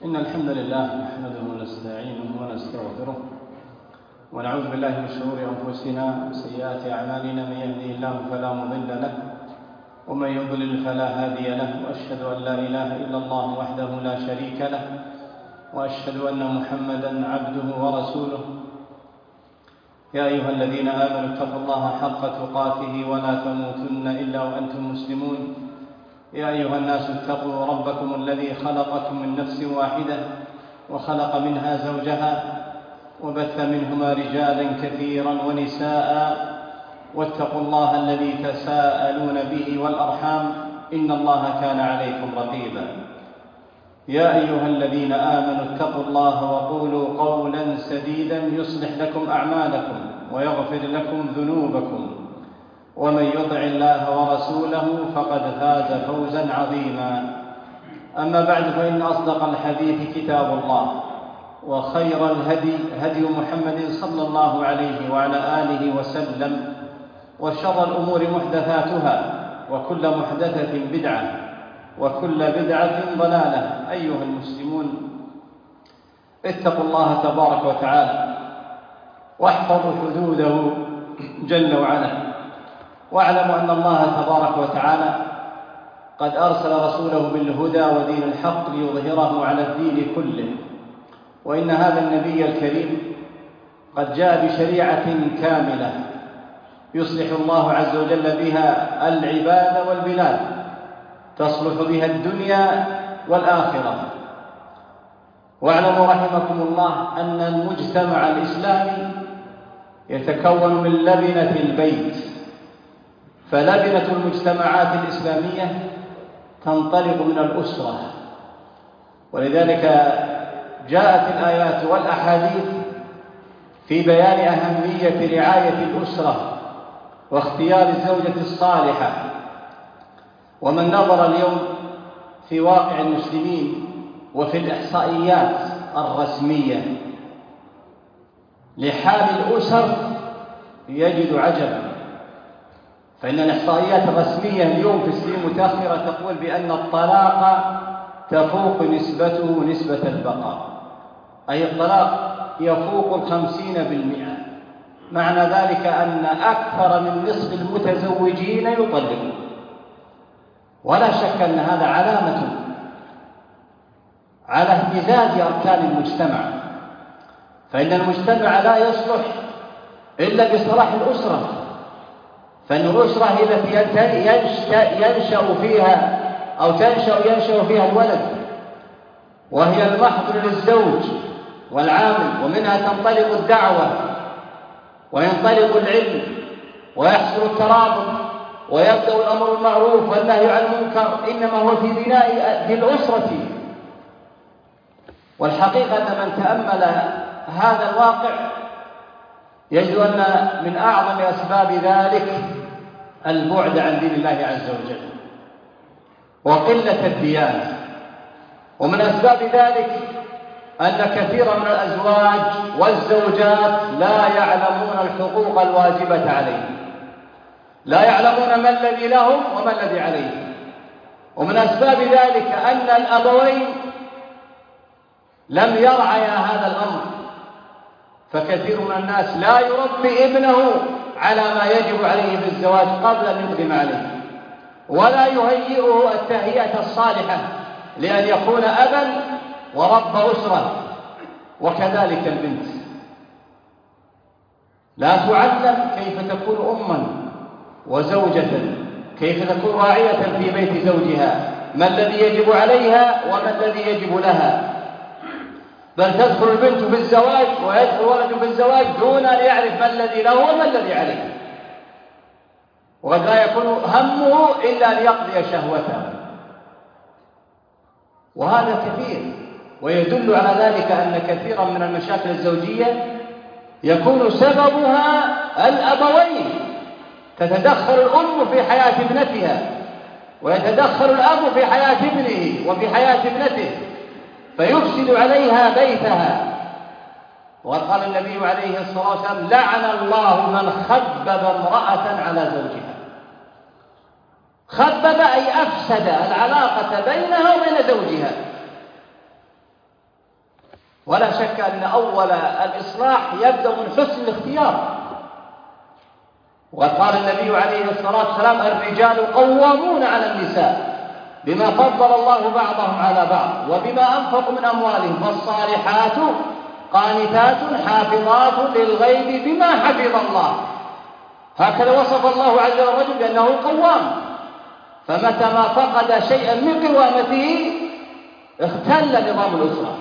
إن الحمد لله نحمده ونستعينه ونستغفره ونعوذ بالله من شرور أنفسنا وسيئات أعمالنا. من يهده الله فلا مضل له ومن يضلل فلا هادي له، وأشهد أن لا إله إلا الله وحده لا شريك له، وأشهد أن محمدا عبده ورسوله. يا أيها الذين آمنوا اتقوا الله حق تقاته ولا تموتن إلا وأنتم مسلمون. يا أيها الناس اتقوا ربكم الذي خلقكم من نفس واحدة وخلق منها زوجها وبث منهما رجالا كثيرا ونساء، واتقوا الله الذي تساءلون به والأرحام إن الله كان عليكم رقيبا. يا أيها الذين آمنوا اتقوا الله وقولوا قولا سديدا يصلح لكم أعمالكم ويغفر لكم ذنوبكم، ومن يطع الله ورسوله فقد فاز فوزا عظيما. أما بعد، فإن أصدق الحديث كتاب الله، وخير الهدي هدي محمد صلى الله عليه وعلى آله وسلم، وشر الأمور محدثاتها، وكل محدثة بدعة، وكل بدعة ضلالة. أيها المسلمون، اتقوا الله تبارك وتعالى واحفظوا حدوده جل وعلا، واعلموا أن الله تبارك وتعالى قد أرسل رسوله بالهدى ودين الحق ليظهره على الدين كله، وإن هذا النبي الكريم قد جاء بشريعة كاملة يصلح الله عز وجل بها العباد والبلاد، تصلح بها الدنيا والآخرة. واعلموا رحمكم الله أن المجتمع الإسلامي يتكون من لبنة البيت، فلبنة المجتمعات الإسلامية تنطلق من الأسرة، ولذلك جاءت الآيات والأحاديث في بيان أهمية رعاية الأسرة واختيار الزوجة الصالحة. ومن نظر اليوم في واقع المسلمين وفي الإحصائيات الرسمية لحال الأسر يجد عجبا، فإن الإحصائيات الرسمية اليوم في السنين المتأخرة تقول بأن الطلاق تفوق نسبته نسبة البقاء، أي الطلاق يفوق 50%. معنى ذلك أن أكثر من نصف المتزوجين يطلقون، ولا شك أن هذا علامة على اهتزاز أركان المجتمع، فإن المجتمع لا يصلح إلا بصلاح الأسرة، فإن الأسرة هي التي ينشأ فيها الولد، وهي المحضر للزوج والعامل، ومنها تنطلق الدعوة وينطلق العلم ويحصل الترابط ويبدأ الأمر بالمعروف والنهي عن المنكر، إنما هو في بناء الأسرة. والحقيقة من تأمل هذا الواقع يجد أن من أعظم أسباب ذلك البعد عن دين الله عز وجل وقلة الديانة. ومن أسباب ذلك أن كثيرا من الأزواج والزوجات لا يعلمون الحقوق الواجبة عليهم، لا يعلمون ما الذي لهم وما الذي عليهم. ومن أسباب ذلك أن الأبوين لم يرعيا هذا الأمر، فكثير من الناس لا يربي ابنه على ما يجب عليه في الزواج قبل أن يقدم عليه، ولا يهيئه التهيئة الصالحة لأن يكون أبا ورب أسرة. وكذلك البنت لا تعلم كيف تكون أما وزوجة، كيف تكون راعية في بيت زوجها، ما الذي يجب عليها وما الذي يجب لها، بل تدخل البنت في الزواج ويدخل الولد في الزواج دون أن يعرف ما الذي له وما الذي عليه، وقد لا يكون همه إلا أن يقضي شهوته. وهذا كثير، ويدل على ذلك أن كثيرا من المشاكل الزوجية يكون سببها الأبوين. تتدخل الأم في حياة ابنتها، ويتدخل الأب في حياة ابنه وفي حياة ابنته، فيفسد عليها بيتها. وقد قال النبي عليه الصلاة والسلام: لعن الله من خبب امرأة على زوجها. خبب أي أفسد العلاقة بينها وبين زوجها، ولا شك أن أول الإصلاح يبدأ من حسن الاختيار. وقد قال النبي عليه الصلاة والسلام: الرجال قوامون على النساء بما فضل الله بعضهم على بعض وبما أنفقوا من أموالهم، فالصالحات قانتات حافظات للغيب بما حفظ الله. هكذا وصف الله عز وجل الرجل بأنه قوام، فمتى ما فقد شيئا من قوامته اختل نظام الأسرة.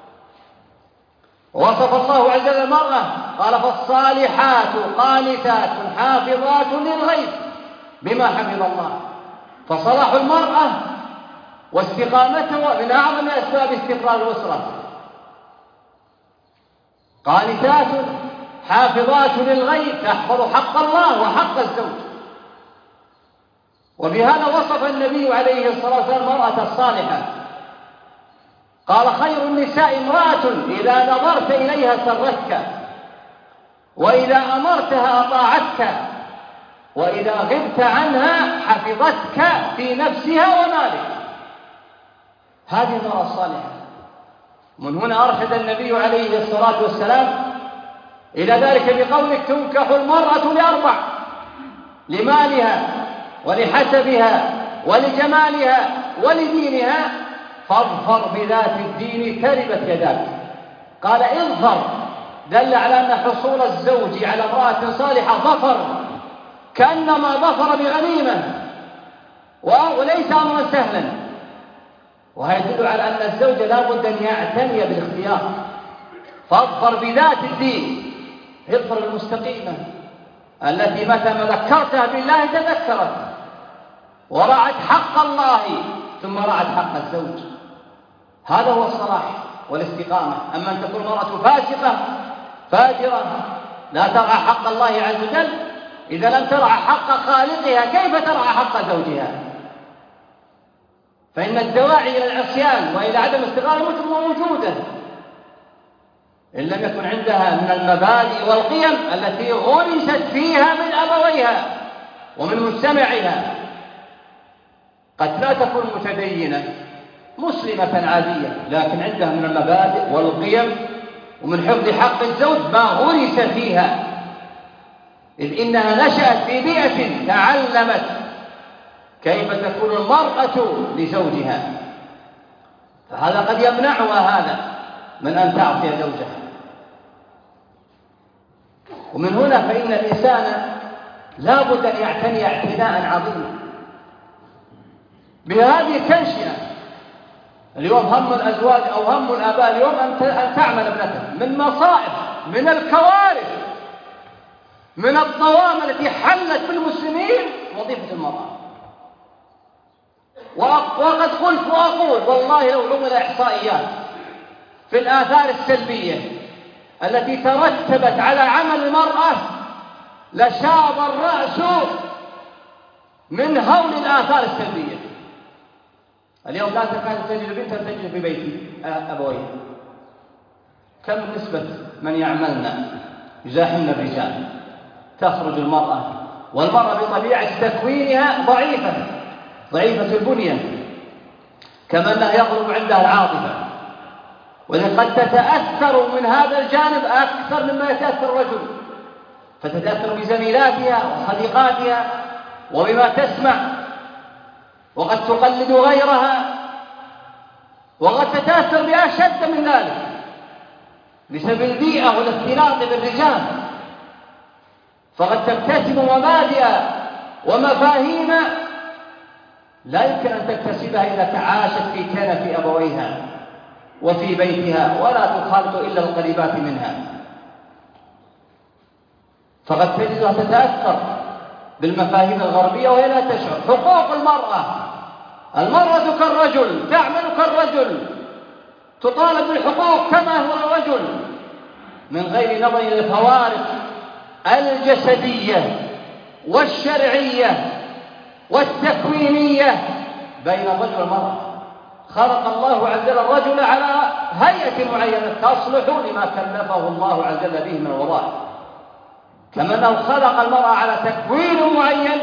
ووصف الله عز وجل المرأة قال: فالصالحات قانتات حافظات للغيب بما حفظ الله. فصلاح المرأة واستقامتها من أعظم أسباب استقرار الأسرة. قانتات حافظات للغيب تحفظ حق الله وحق الزوج. وبهذا وصف النبي عليه الصلاة والسلام المرأة الصالحة، قال: خير النساء امرأة إذا نظرت إليها سرتك، وإذا أمرتها أطاعتك، وإذا غبت عنها حفظتك في نفسها ومالك. هذه المرأة الصالحة. من هنا أرشد النبي عليه الصلاة والسلام إلى ذلك بقولك: تنكح المرأة لأربع: لمالها ولحسبها ولجمالها ولدينها، فاظفر بذات الدين تربت يداك. قال: اظفر دل على أن حصول الزوج على امرأة صالحة ظفر، كأنما ظفر بغنيمة، وليس أمرا سهلا. وهذا يدل على أن الزوج لا بد أن يعتني بالاختيار. فاظفر بذات الدين، اظفر المستقيمة التي متى ما ذكرتها بالله تذكرت ورعت حق الله ثم رعت حق الزوج. هذا هو الصلاح والاستقامة. أما أن تكون المرأة فاسقة فاجرة لا ترعى حق الله عز وجل، إذا لم ترعى حق خالقها كيف ترعى حق زوجها؟ فإن الدواعي إلى العصيان وإلى عدم الاستقامة موجودة إن لم يكن عندها من المبادئ والقيم التي غرست فيها من أبويها ومن مجتمعها. قد لا تكون متدينة مسلمة عادية، لكن عندها من المبادئ والقيم ومن حفظ حق الزوج ما غرس فيها، إذ إنها نشأت في بيئة تعلمت كيف تكون المرأة لزوجها، فهذا قد يمنعها هذا من أن تعطي زوجها. ومن هنا فإن الإنسان لا بد أن يعتني اعتناء عظيما بهذه التنشئة. اليوم هم الأزواج أو هم الآباء اليوم أن تعمل ابنته من مصائب، من الكوارث، من الظلام التي حلت بالمسلمين وظيفة المرأة. وقد قلت وأقول والله لو عمل إحصائيات في الآثار السلبية التي ترتبت على عمل المرأة لشاب الرأس من هول الآثار السلبية. اليوم لا تكاد تجد بنتا تجد في بيت أبويها. كم نسبة من يعملن يزاحمن الرجال؟ تخرج المرأة، والمرأة بطبيعة تكوينها ضعيفة البنية، كما أنها يغلب عندها العاطفة، ولقد تتأثر من هذا الجانب أكثر مما يتأثر الرجل، فتتأثر بزميلاتها وصديقاتها وبما تسمع، وقد تقلد غيرها، وقد تتأثر بأشد من ذلك بسبب البيئة والاختلاط بالرجال، فقد تكتسب مبادئ ومفاهيم لا يمكن أن تكتسبها إذا تعاشت في كنف أبويها وفي بيتها ولا تخالط إلا القريبات منها. فقد تجدها تتأثر بالمفاهيم الغربية وهي لا تشعر. حقوق المرأة كالرجل، تعمل كالرجل، تطالب بالحقوق كما هو الرجل، من غير نظر إلى الفوارق الجسدية والشرعية والتكوينية بين الرجل والمرأة. خلق الله عز وجل الرجل على هيئة معينة تصلح لما كلفه الله عز وجل به من الوظائف، كما أنه خلق المرأة على تكوين معين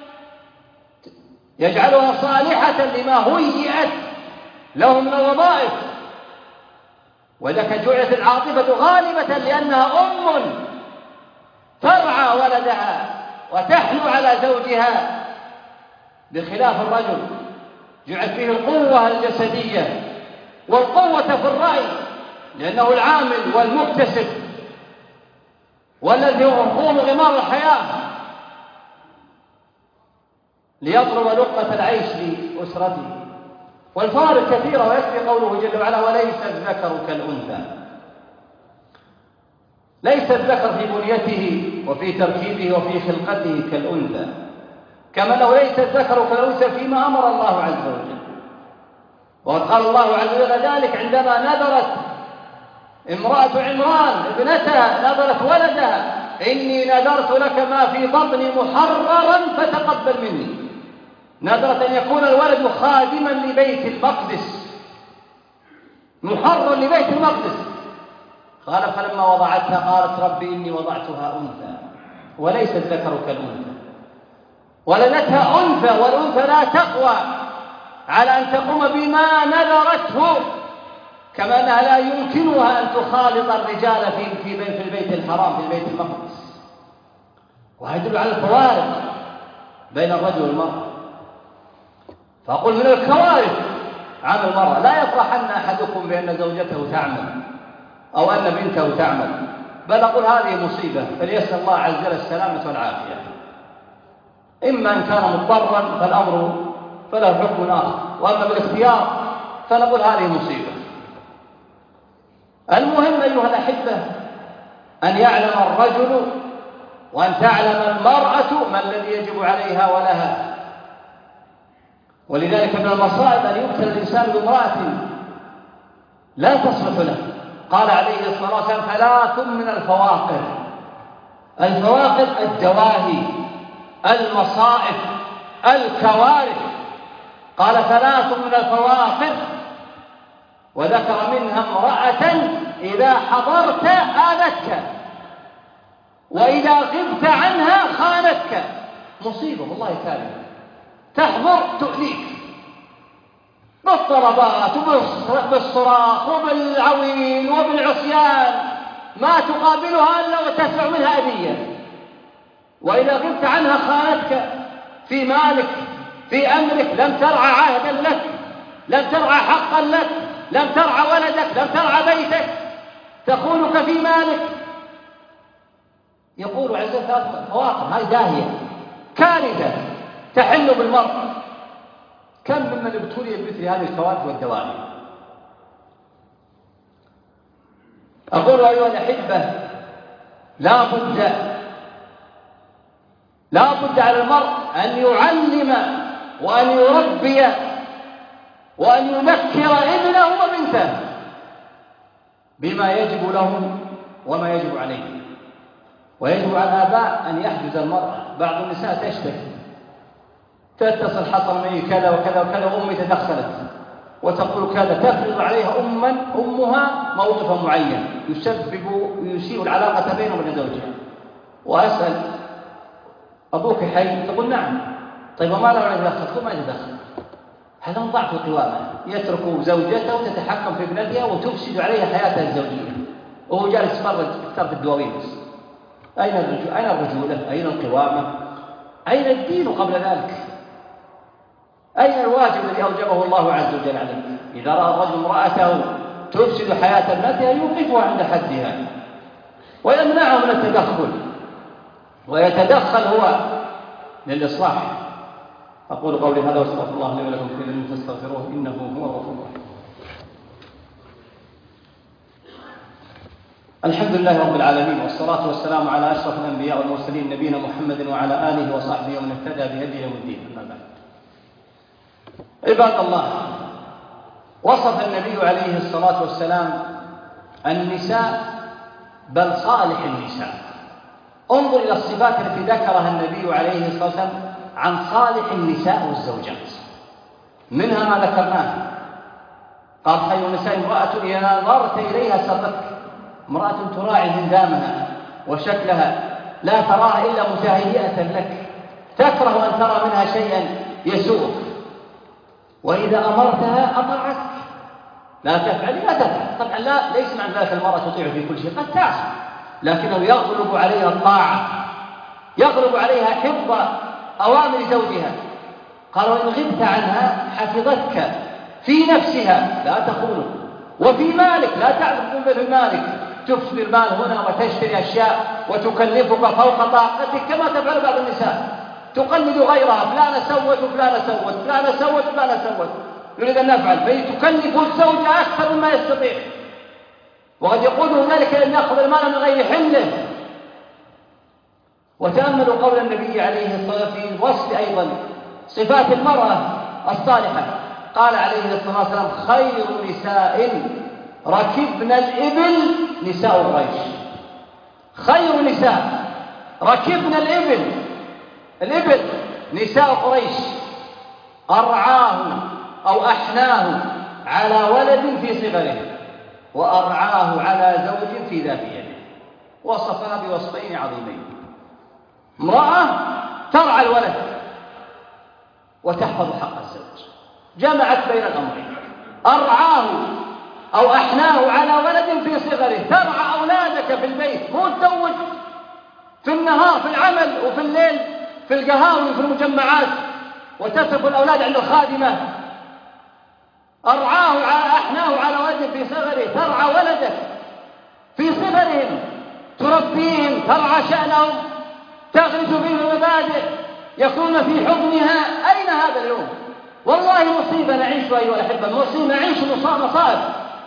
يجعلها صالحة لما هيئت له من الوظائف. ولك جعلت العاطفة غالبة لأنها أم ترعى ولدها وتحنو على زوجها، بخلاف الرجل جعل فيه القوة الجسدية والقوة في الرأي، لأنه العامل والمكتسب والذي يخوض غمار الحياة ليطلب لقمة العيش لأسرته. والفوارق كثيرة، ويكفي قوله جل وعلا: وليس الذكر كالأنثى. ليس الذكر في بنيته وفي تركيبه وفي خلقته كالأنثى، كما أنه ليس الذكر كالأنثى فيما أمر الله عز وجل. وقد قال الله عز وجل ذلك عندما نذرت امرأة عمران ابنتها، نذرت ولدها: إني نذرت لك ما في بطني محررا فتقبل مني. نذرت أن يكون الولد خادما لبيت المقدس، محرر لبيت المقدس. قال: فلما وضعتها قالت: ربي إني وضعتها أنثى وليس الذكر كالأنثى. ولدتها أنثى، والأنثى لا تقوى على أن تقوم بما نذرته، كما أنها لا يمكنها أن تخالط الرجال في البيت الحرام، في البيت المقدس. ويدل على الفوارق بين الرجل والمرأة. فأقول من الكوارث عن المرأة: لا يفرحن أحدكم بأن زوجته تعمل أو أن بنته تعمل، بل أقول هذه مصيبة، فليسأل الله عز وجل السلامة والعافية. إما أن كان مضطرا فالأمر فله حكم آخر، وأما بالاختيار فنقول هذه مصيبة. المهم أيها الأحبة أن يعلم الرجل وأن تعلم المرأة ما الذي يجب عليها ولها. ولذلك من المصائب أن يبتلى الإنسان بامرأة لا تصلح له. قال عليه الصلاة والسلام: 3 من الفواقر. الفواقر الدواهي، المصائب، الكوارث. قال: 3 من الفواقر، وذكر منها امرأة إذا حضرت آذتك وإذا غبت عنها خانتك. مصيبة والله كارثة. تحضر تؤذيك بالطلبات وبالصراخ وبالعويل وبالعصيان، ما تقابلها إلا وتسمع منها أذية. وإذا غبت عنها خانتك في مالك، في أمرك، لم ترعى عهدا لك، لم ترعى حقا لك، لم ترعى ولدك، لم ترعى بيتك، تخونك في مالك. يقول عز وجل: 3 فواقر. هذه داهية كارثة تحل بالمرء. كم ممن ابتلي بمثل هذه الكوارث والدواهي. أقول أيها الأحبة: لا بد على المرء أن يعلم وأن يربي وأن يذكر ابنه وبنته بما يجب لهم وما يجب عليه. ويجب على الآباء أن يحجز المرأة. بعض النساء تشتكي، تتصل: حصل معي كذا وكذا وكذا وأمي تدخلت، وتقول كذا، تفرض عليها أمها موقفا معين يسيء العلاقة بينه وبين زوجها. وأسأل: أبوك حي؟ تقول: نعم. طيب وما له يتدخل؟ تقول: ما يتدخل. هذا من ضعف القوامة. يترك زوجته تتحكم في ابنتها وتفسد عليها حياتها الزوجية، وهو جالس يفتر في الدواوين بس. أين الرجولة؟ أين القوامة؟ أين الدين قبل ذلك؟ أين الواجب الذي أوجبه الله عز وجل عليك؟ إذا رأى الرجل امرأته تفسد حياة ابنتها يوقفها عند حدها ويمنعه من التدخل، ويتدخل هو للإصلاح. أقول قولي هذا واستغفر الله لي ولكم في ذنب فاستغفروه إنه هو الغفور الرحيم. الحمد لله رب العالمين، والصلاة والسلام على أشرف الأنبياء والمرسلين نبينا محمد وعلى آله وصحبه ومن اهتدى بهديه يوم الدين. أما بعد، عباد الله، وصف النبي عليه الصلاة والسلام النساء بل صالح النساء. انظر إلى الصفات التي ذكرها النبي عليه الصلاة والسلام عن صالح النساء والزوجات. منها ما ذكرناه، قال: خير النساء امرأة إذا نظرت إليها سرتك. امرأة تراعي هندامها وشكلها، لا تراها إلا متهيئة لك، تكره أن ترى منها شيئا يسوءك، وإذا أمرتها أطاعتك، لا تفعل لا تفعل. طبعا ليس معنى ذلك المرأة تطيع في كل شيء، قد تعصي، لكنه يغلب عليها الطاعة، يغلب عليها حفظ أوامر زوجها. قال وإن غبت عنها حفظتك في نفسها لا تخونك، وفي مالك لا تعرف في مالك، تفسد المال هنا وتشتري أشياء وتكلفك فوق طاقتك كما تفعل بعض النساء، تقلد غيرها، فلانة سوت وفلانة سوت، فلانة سوت وفلانة سوت، نريد أن نفعل، فتكلف الزوج أكثر مما يستطيع، وقد يقوله ذلك أن يأخذ المال من غير حله. وتأملوا قول النبي عليه الصلاة والسلام في وصف أيضا صفات المرأة الصالحة، قال عليه الصلاة والسلام خير نساء ركبن الإبل نساء قريش. خير نساء ركبن الإبل نساء قريش، أرعاه أو أحناه على ولد في صغره، وأرعاه على زوج في ذات يده. وصفها بوصفين عظيمين: امرأة ترعى الولد وتحفظ حق الزوج، جمعت بين الأمرين. أرعاه أو أحناه على ولد في صغره، ترعى أولادك في البيت، مو تزوج في النهار في العمل وفي الليل في القهاوي وفي المجمعات وتترك الأولاد عند الخادمة. أرعاه أحناه على ولد في صغره، ترعى ولدك في صغرهم، تربيهم، ترعى شأنهم، تغرس فيهم المبادئ، يكون في حضنها. أين هذا اليوم؟ والله مصيبة نعيشها أيها الأحبة، مصيبة نعيش مصائب.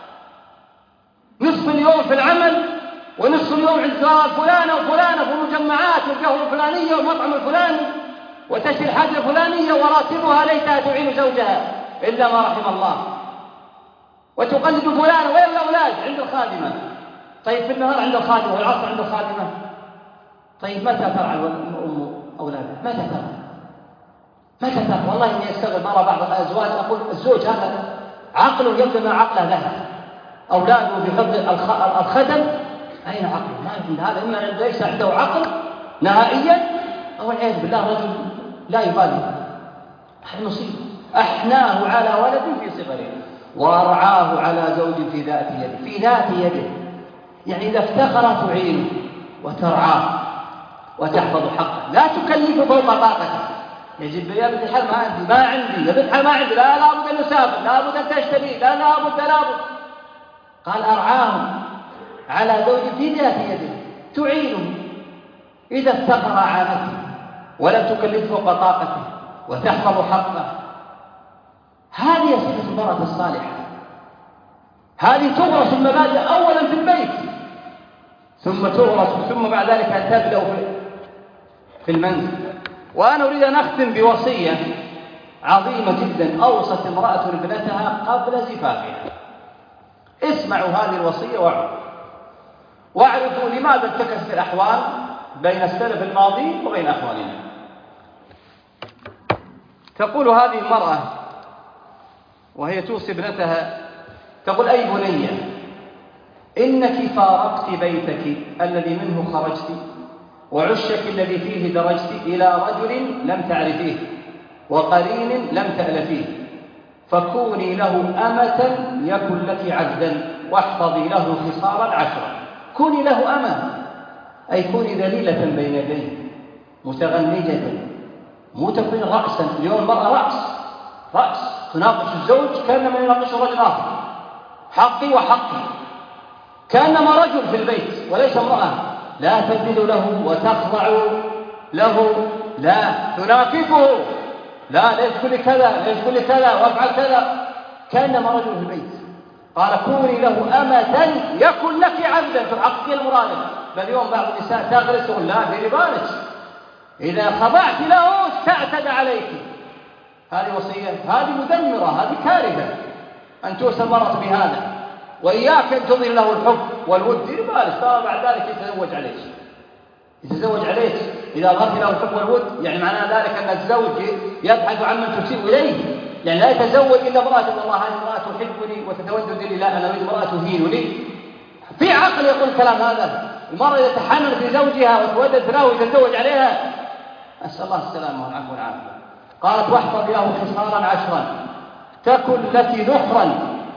نصف اليوم في العمل ونصف اليوم عند فلانة وفلانة في المجمعات والقهوة الفلانية والمطعم الفلاني، وتشتري الحاجة الفلانية وراتبها ليتها تعين زوجها إلا ما رحم الله، وتقلد فلان وين الأولاد عند الخادمة. طيب في النهار عند الخادمة والعصر عند الخادمة، طيب متى ترعى الأم أولادها؟ متى ترعى؟ والله إني أستغرب مرة بعض الأزواج أقول الزوج هذا عقله يبدو ما عقله له، أولاده بفضل الخدم، أين عقله؟ ما يمكن هذا، إما ليس عنده عقل نهائيا أو والعياذ بالله رجل لا يبالي. هذه مصيبة. أحناه على ولد في صغره وأرعاه على زوج في ذات يده. في ذات يده يعني إذا افتخر تعينه وترعاه وتحفظ حقه، لا تكلف فوق طاقته. يجب يا بنت الحل ما عندي يا بنت الحل ما عندي، لا بد أن نسافر، لا بد أن تشتري، لا بد. قال أرعاه على زوج في ذات يده تعينه، إذا افتقر عانته ولم تكلف فوق طاقته وتحفظ حقه. هذه صفة المرأة الصالحة، هذه تغرس المبادئ أولا في البيت، ثم تغرس ثم بعد ذلك تبدأ في المنزل. وأنا أريد أن أختم بوصية عظيمة جدا أوصت امرأة ابنتها قبل زفافها. اسمعوا هذه الوصية واعرفوا لماذا انتكست الأحوال بين السلف الماضي وبين أحوالنا. تقول هذه المرأة وهي توصي ابنتها، تقول أي بنية إنك فارقت بيتك الذي منه خرجت وعشك الذي فيه درجت إلى رجل لم تعرفيه وقرين لم تألفيه، فكوني له أمة يكن لك عبدا واحفظي له خصالا 10. كوني له أمة أي كوني ذليلة بين يديه متغنجة، مو تكوني رأسا. اليوم المرأة رأس تناقش الزوج كأنما يناقش رجل آخر، حقي وحقي، كأنما رجل في البيت وليس امرأة. لا تذل له وتخضع له، لا تناكفه، لا تقول لي كذا وافعل كذا، كأنما رجل في البيت. قال كوني له أمة يكن لك عبدا تحققين مرادك. بل اليوم بعض النساء تغرس تقول لا ديري بالك، إذا خضعت له استعتد عليك. هذه وصية، هذه مدمرة، هذه كارثة أن توصل المرأة بهذا. وإياك أن تظهر له الحب والود، ديري بالك ترى بعد ذلك يتزوج عليك. إذا ظهرت له الحب والود يعني معنى ذلك أن الزوج يبحث عن من تسيء إليه، يعني لا يتزوج إلا امرأة والله هذه امرأة تحبني وتتودد لي، لا أنا أريد امرأة تهينني. في عقل يقول الكلام هذا؟ المرأة إذا تحمل في زوجها وتودد له ويتزوج عليها، أسأل الله السلامة والعفو والعافية. قالت واحفظ له خصالا 10 تكن لك ذخرا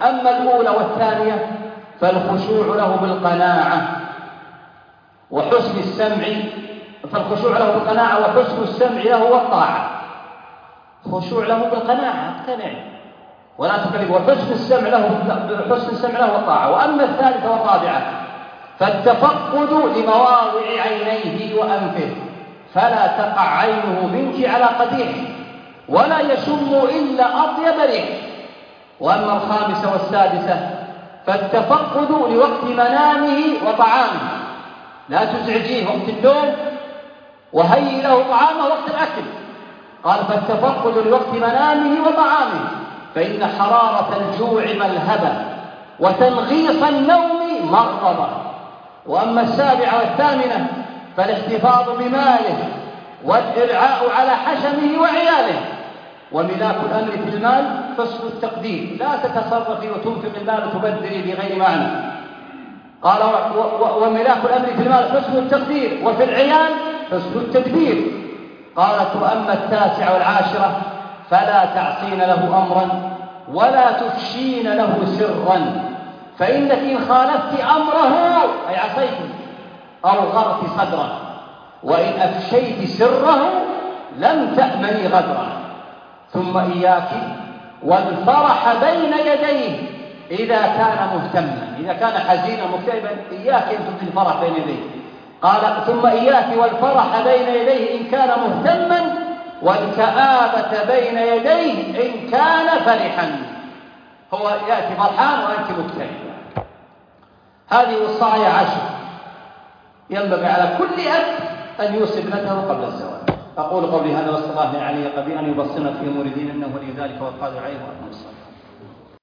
أما الأولى والثانية فالخشوع له بالقناعة وحسن السمع، فالخشوع له بالقناعة وحسن السمع له والطاعة. خشوع له بالقناعة، اقتنع ولا تكلف، وحسن السمع له والطاعة. وأما الثالثة والرابعة فالتفقد لمواضع عينيه وأنفه، فلا تقع عينه منك على قديح ولا يشم إلا أطيب ريح. وأما الخامسة والسادسة فالتفقد لوقت منامه وطعامه، لا تزعجيه وقت النوم وهيئ له طعامه وقت الأكل. قال فالتفقد لوقت منامه وطعامه، فإن حرارة الجوع ملهبة وتنغيص النوم مغضبة. وأما السابعة والثامنة فالاحتفاظ بماله والإرعاء على حشمه وعياله. وملاك الأمر في المال حسن التقدير، لا تتصرفي وتنفق المال وتبذري بغير معنى. قال وملاك الأمر في المال حسن التقدير، وفي العيال حسن التدبير. قالت وأما التاسعة والعاشرة فلا تعصين له أمرا ولا تفشين له سرا، فإنك إن خالفت أمره أي عصيته أو غرت صدره، وإن أفشيت سره لم تأمني غدره. ثم إياك والفرح بين يديه إذا كان مهتما، إذا كان حزينا مكتئبا إياك أن تبدي الفرح بين يديه. قال ثم إياك والفرح بين يديه إن كان مهتما، والكآبة بين يديه إن كان فرحا. هو يأتي فرحان وأنت مكتئب. هذه وصايا 10 ينبغي على كل أب أن يوصي ابنته قبل الزواج. أقول قولي هذا واستغفر الله لي علي قبل أن يبصرنا في أمور دين إنه ولي ذلك والقادر عليه وأقم الصلاة.